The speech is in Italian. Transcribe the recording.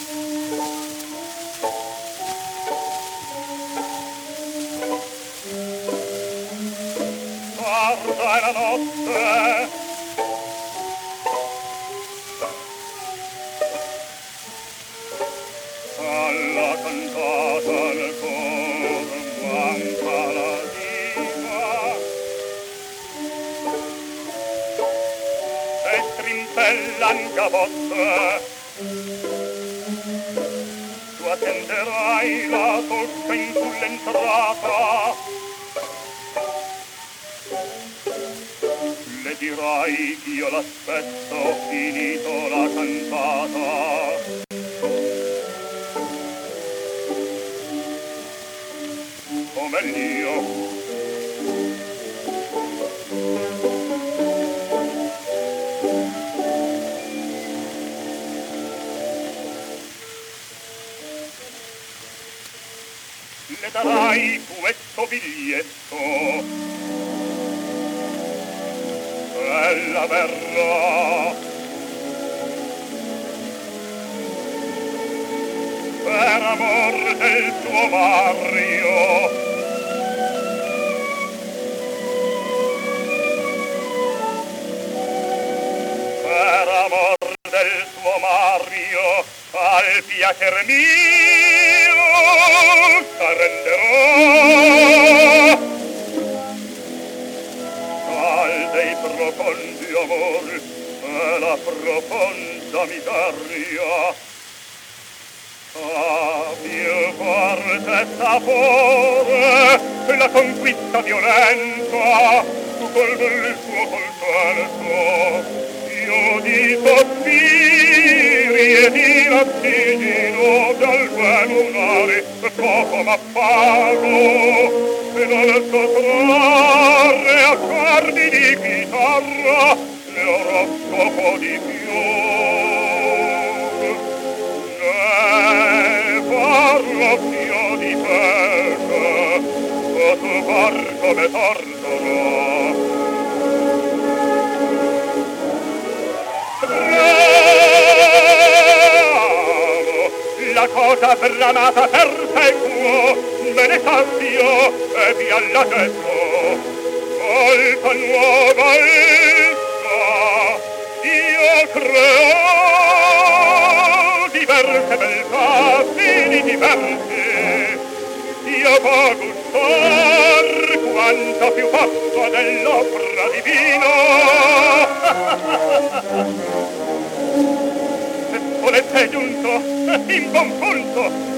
Guarda la notte, alla cantata nel cor manca la vita e strimpellan gavotte. Tu attenderai la torcia in sull'entrata, le dirai ch'io l'aspetto finito la cantata. Come io le darai questo biglietto, ella verrà per amor del tuo Mario. Per amor del tuo Mario, al piacer mio s'arrenderò. Al dei profondi amor e la profonda miseria, a più forte sapore la conquista violenta, col bel suo coltello io di sospiri e di lattigino dal bel lunare poco m'appago e non so trarre accordi di chitarra l'oroscopo di fior ne parlo più di pesce o tu par come tortorò. La cosa bramata perpetuo me ne sappio e via la detto colpa nuova essa io creo diverse beltà fini diverse io può gustar quanto più posso dell'opera divina. Se volete giunto in buon punto